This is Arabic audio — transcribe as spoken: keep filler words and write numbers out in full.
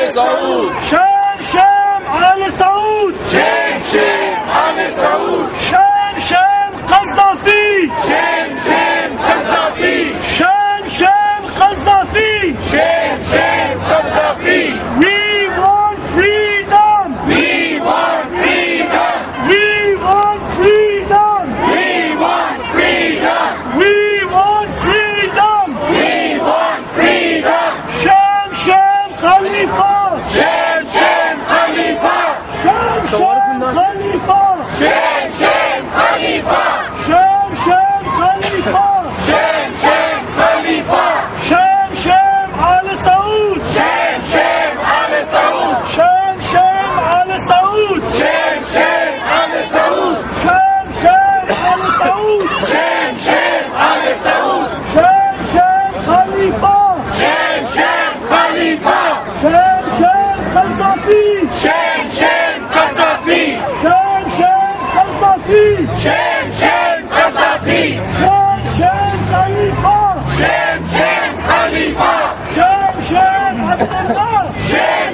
آل سعود. شام شام آل سعود. شام شام آل سعود. شام شام قذافي. شام شام قذافي. شام شام قذافي. شام شام قذافي. We want freedom. We want freedom. We want freedom. We want freedom. We want freedom. We want freedom. شام شام خليفة. شام شام خليفة. شام شام خليفة. شام شام خليفة. شام شام خليفة. شام شام خليفة. شام شام آل سعود. شام شام آل سعود. شام شام آل سعود. شام شام آل سعود. شام شام آل سعود. شام شام آل سعود. شام شام خليفة. شام شام خليفة. شام شام قذافي. شام شام قذافي. شام شام قذافي. شام شام قذافي. شام شام خليفة. شام شام خليفة. شام شام عبد الله. شام